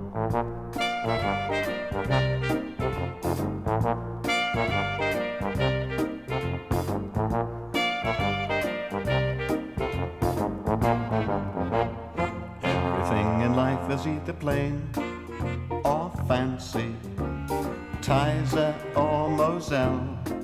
Everything in life is either plain or fancy, Tizer or Moselle,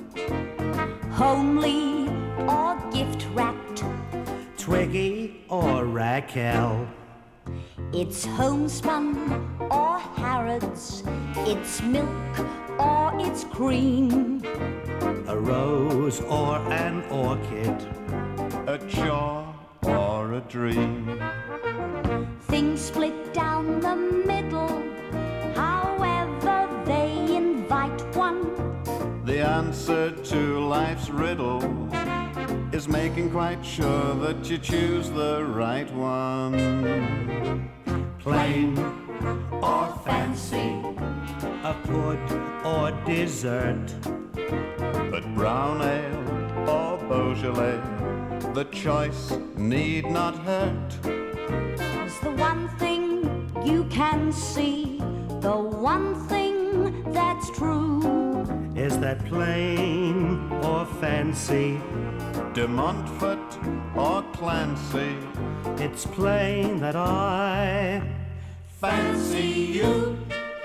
homely or gift-wrapped, Twiggy or Raquel. It's homespun or Harrods, it's milk or it's cream, A rose or an orchid, a chore or a dream. things split down the middle, however they invite one. The answer to life's riddle is making quite sure that you choose the right one. plain or fancy, a pud or dessert, But brown ale or Beaujolais, the choice need not hurt. It's the one thing you can see, the one thing that's true. is that plain or fancy? De Montfort or Clancy, It's plain that I fancy you.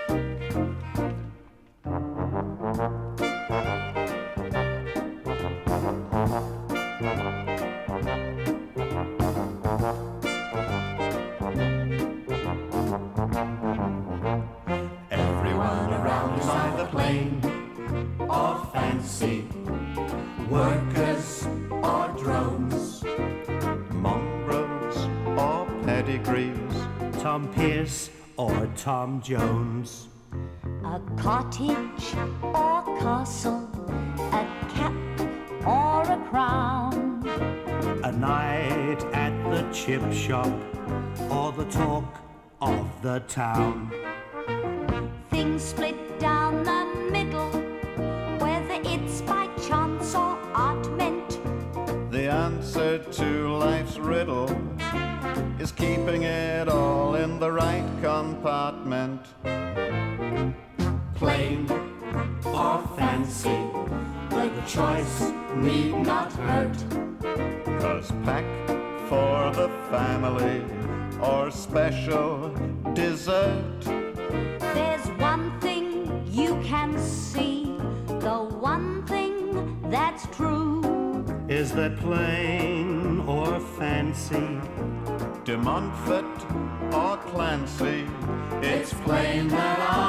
Everyone around is either plain or fancy, workers or drones, mongrels or pedigrees, Tom Pierce or Tom Jones, A cottage or castle, a cap or a crown, a night at the chip shop, or the talk of the town. things split down the middle, whether it's by chance or art meant. The answer to life's riddle is keeping it all in the right compartment. Plain or fancy, the choice need not hurt. 'Cause pack for the family or special dessert. There's one thing you can see, the one thing that's true. Is that plain or fancy? De Montfort or Clancy, it's plain that